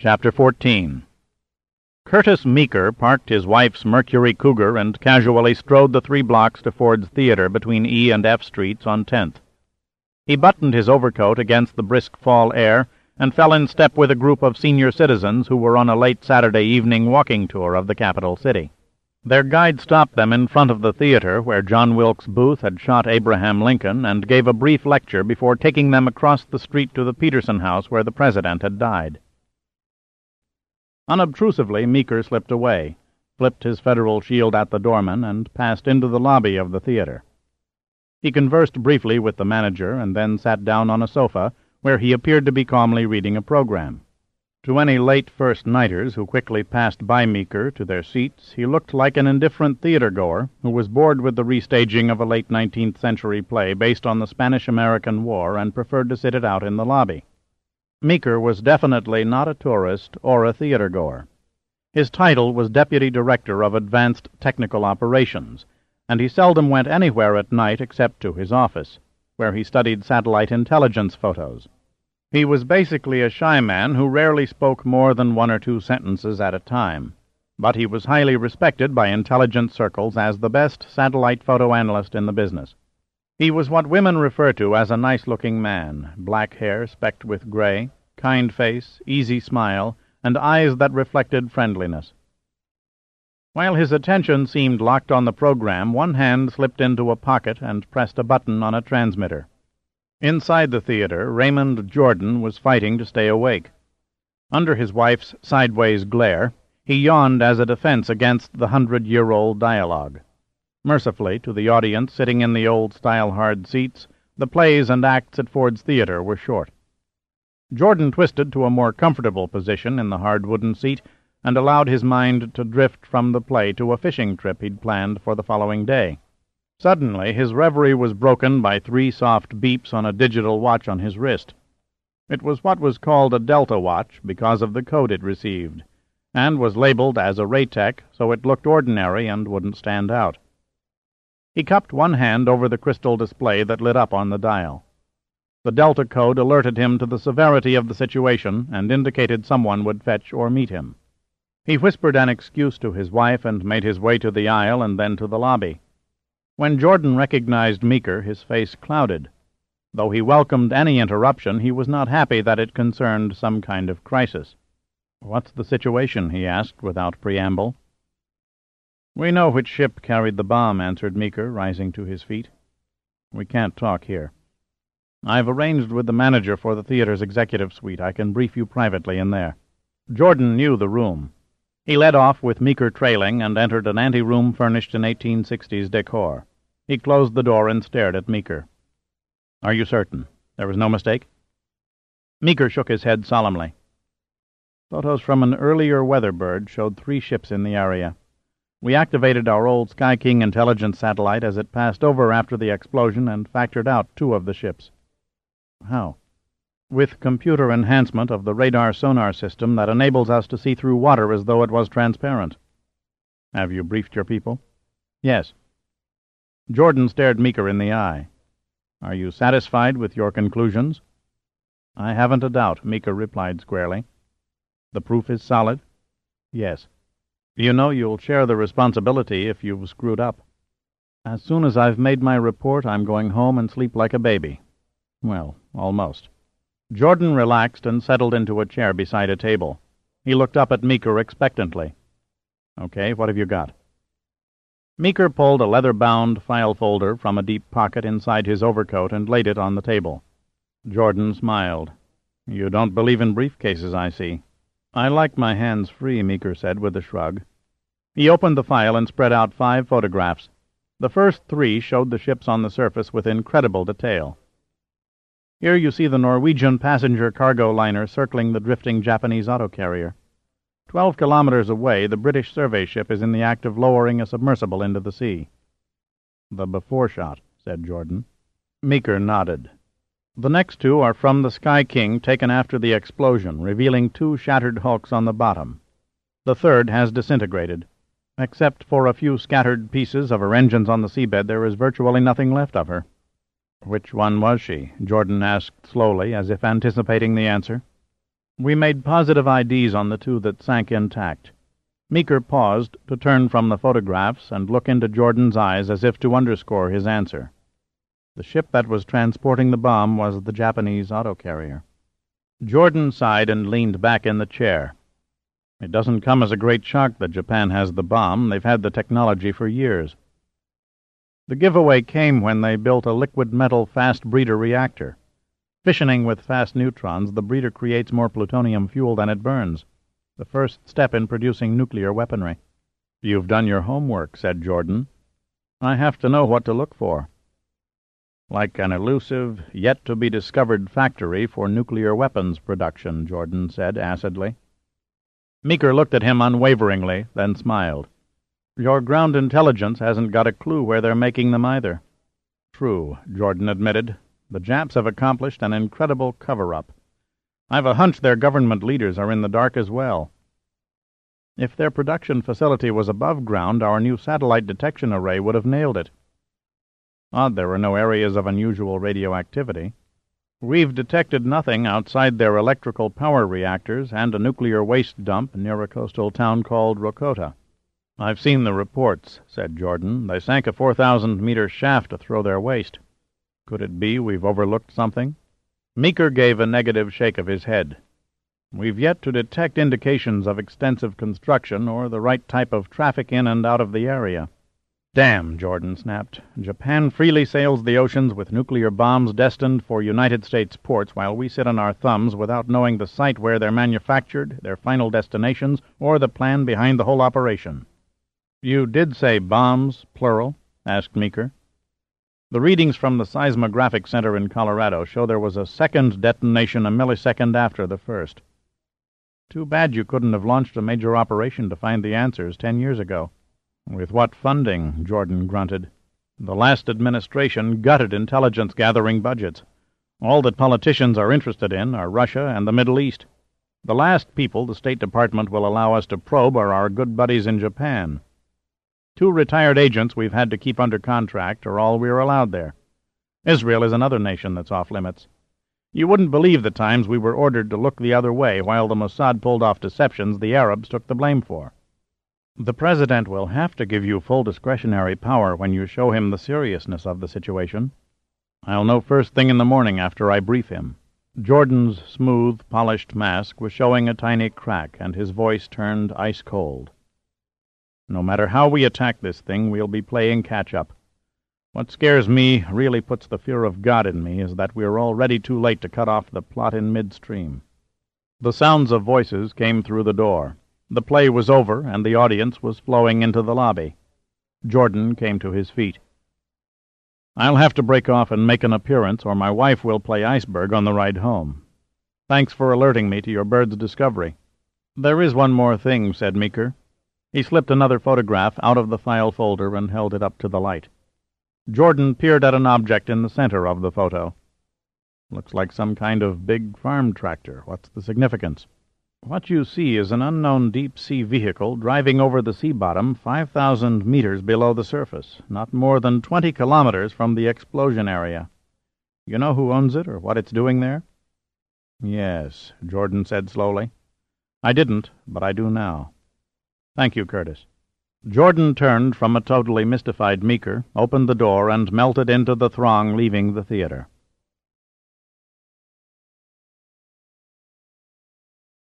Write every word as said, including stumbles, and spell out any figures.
Chapter fourteen. Curtis Meeker parked his wife's Mercury Cougar and casually strode the three blocks to Ford's Theater between E and F Streets on tenth. He buttoned his overcoat against the brisk fall air and fell in step with a group of senior citizens who were on a late Saturday evening walking tour of the capital city. Their guide stopped them in front of the theater where John Wilkes Booth had shot Abraham Lincoln and gave a brief lecture before taking them across the street to the Peterson house where the president had died. Unobtrusively, Meeker slipped away, flipped his Federal shield at the doorman, and passed into the lobby of the theater. He conversed briefly with the manager and then sat down on a sofa where he appeared to be calmly reading a program. To any late first-nighters who quickly passed by Meeker to their seats, he looked like an indifferent theater-goer who was bored with the restaging of a late nineteenth century play based on the Spanish-American War and preferred to sit it out in the lobby. Meeker was definitely not a tourist or a theater-goer. His title was Deputy Director of Advanced Technical Operations, and he seldom went anywhere at night except to his office, where he studied satellite intelligence photos. He was basically a shy man who rarely spoke more than one or two sentences at a time, but he was highly respected by intelligence circles as the best satellite photo analyst in the business. He was what women refer to as a nice-looking man, black hair specked with gray, kind face, easy smile, and eyes that reflected friendliness. While his attention seemed locked on the program, one hand slipped into a pocket and pressed a button on a transmitter. Inside the theater, Raymond Jordan was fighting to stay awake. Under his wife's sideways glare, he yawned as a defense against the hundred-year-old dialogue. Mercifully, to the audience sitting in the old-style hard seats, the plays and acts at Ford's Theater were short. Jordan twisted to a more comfortable position in the hard wooden seat and allowed his mind to drift from the play to a fishing trip he'd planned for the following day. Suddenly, his reverie was broken by three soft beeps on a digital watch on his wrist. It was what was called a Delta watch because of the code it received, and was labeled as a Raytech, so it looked ordinary and wouldn't stand out. He cupped one hand over the crystal display that lit up on the dial. The Delta code alerted him to the severity of the situation and indicated someone would fetch or meet him. He whispered an excuse to his wife and made his way to the aisle and then to the lobby. When Jordan recognized Meeker, his face clouded. Though he welcomed any interruption, he was not happy that it concerned some kind of crisis. "What's the situation?" he asked without preamble. "We know which ship carried the bomb," answered Meeker, rising to his feet. "We can't talk here. I've arranged with the manager for the theater's executive suite. I can brief you privately in there." Jordan knew the room. He led off with Meeker trailing and entered an anteroom furnished in eighteen sixties decor. He closed the door and stared at Meeker. "Are you certain? There was no mistake?" Meeker shook his head solemnly. "Photos from an earlier weatherbird showed three ships in the area. We activated our old Sky King intelligence satellite as it passed over after the explosion and factored out two of the ships." "How?" "With computer enhancement of the radar sonar system that enables us to see through water as though it was transparent." "Have you briefed your people?" "Yes." Jordan stared Meeker in the eye. "Are you satisfied with your conclusions?" "I haven't a doubt," Meeker replied squarely. "The proof is solid?" "Yes." "You know you'll share the responsibility if you've screwed up." "As soon as I've made my report, I'm going home and sleep like a baby." "Well, almost." Jordan relaxed and settled into a chair beside a table. He looked up at Meeker expectantly. "Okay, what have you got?" Meeker pulled a leather-bound file folder from a deep pocket inside his overcoat and laid it on the table. Jordan smiled. "You don't believe in briefcases, I see." "I like my hands free," Meeker said with a shrug. He opened the file and spread out five photographs. The first three showed the ships on the surface with incredible detail. Here you see the Norwegian passenger cargo liner circling the drifting Japanese autocarrier. Twelve kilometers away, the British survey ship is in the act of lowering a submersible into the sea. "The before shot," said Jordan. Meeker nodded. "The next two are from the Sky King taken after the explosion, revealing two shattered hulks on the bottom. The third has disintegrated. Except for a few scattered pieces of her engines on the seabed, there is virtually nothing left of her." "Which one was she?" Jordan asked slowly, as if anticipating the answer. We made positive I Ds on the two that sank intact. Meeker paused to turn from the photographs and look into Jordan's eyes as if to underscore his answer. The ship that was transporting the bomb was the Japanese autocarrier. Jordan sighed and leaned back in the chair. It doesn't come as a great shock that Japan has the bomb. They've had the technology for years. The giveaway came when they built a liquid metal fast breeder reactor. Fissioning with fast neutrons, the breeder creates more plutonium fuel than it burns, the first step in producing nuclear weaponry. "You've done your homework," said Jordan. "I have to know what to look for." "Like an elusive, yet-to-be-discovered factory for nuclear weapons production," Jordan said acidly. Meeker looked at him unwaveringly, then smiled. "Your ground intelligence hasn't got a clue where they're making them either." "True," Jordan admitted. "The Japs have accomplished an incredible cover-up. I've a hunch their government leaders are in the dark as well. If their production facility was above ground, our new satellite detection array would have nailed it. Odd there were no areas of unusual radioactivity. We've detected nothing outside their electrical power reactors and a nuclear waste dump near a coastal town called Rokota." "I've seen the reports," said Jordan. "They sank a four thousand meter shaft to throw their waste. Could it be we've overlooked something?" Meeker gave a negative shake of his head. "We've yet to detect indications of extensive construction or the right type of traffic in and out of the area." "Damn," Jordan snapped. "Japan freely sails the oceans with nuclear bombs destined for United States ports while we sit on our thumbs without knowing the site where they're manufactured, their final destinations, or the plan behind the whole operation." "You did say bombs, plural?" asked Meeker. "The readings from the Seismographic Center in Colorado show there was a second detonation a millisecond after the first. Too bad you couldn't have launched a major operation to find the answers ten years ago." "With what funding?" Jordan grunted. "The last administration gutted intelligence-gathering budgets. All that politicians are interested in are Russia and the Middle East. The last people the State Department will allow us to probe are our good buddies in Japan. Two retired agents we've had to keep under contract are all we're allowed there. Israel is another nation that's off-limits. You wouldn't believe the times we were ordered to look the other way while the Mossad pulled off deceptions the Arabs took the blame for. The President will have to give you full discretionary power when you show him the seriousness of the situation. I'll know first thing in the morning after I brief him." Jordan's smooth, polished mask was showing a tiny crack, and his voice turned ice-cold. "No matter how we attack this thing, we'll be playing catch-up. What scares me, really puts the fear of God in me, is that we're already too late to cut off the plot in midstream." The sounds of voices came through the door. The play was over, and the audience was flowing into the lobby. Jordan came to his feet. "I'll have to break off and make an appearance, or my wife will play iceberg on the ride home. Thanks for alerting me to your bird's discovery." "There is one more thing," said Meeker. He slipped another photograph out of the file folder and held it up to the light. Jordan peered at an object in the center of the photo. "Looks like some kind of big farm tractor. What's the significance?" "What you see is an unknown deep-sea vehicle driving over the sea bottom five thousand meters below the surface, not more than twenty kilometers from the explosion area. You know who owns it or what it's doing there?" "Yes," Jordan said slowly. "I didn't, but I do now. Thank you, Curtis." Jordan turned from a totally mystified Meeker, opened the door, and melted into the throng leaving the theater.